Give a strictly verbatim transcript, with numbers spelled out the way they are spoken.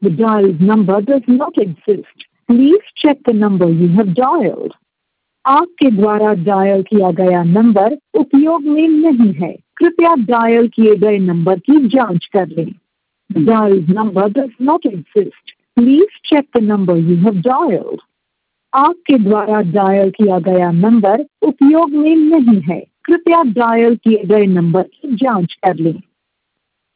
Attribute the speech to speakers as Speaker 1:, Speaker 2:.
Speaker 1: The dialed number does not exist. Please check the number you have dialed. आपके द्वारा dial किया गया number उपयोग में नहीं है। कृपया डायल किए गए नंबर की जांच कर लें। The dialed number does not exist. Please check the number you have dialed. आपके द्वारा डायल किया गया नंबर उपयोग में नहीं है। कृपया डायल किए गए नंबर की जांच कर लें।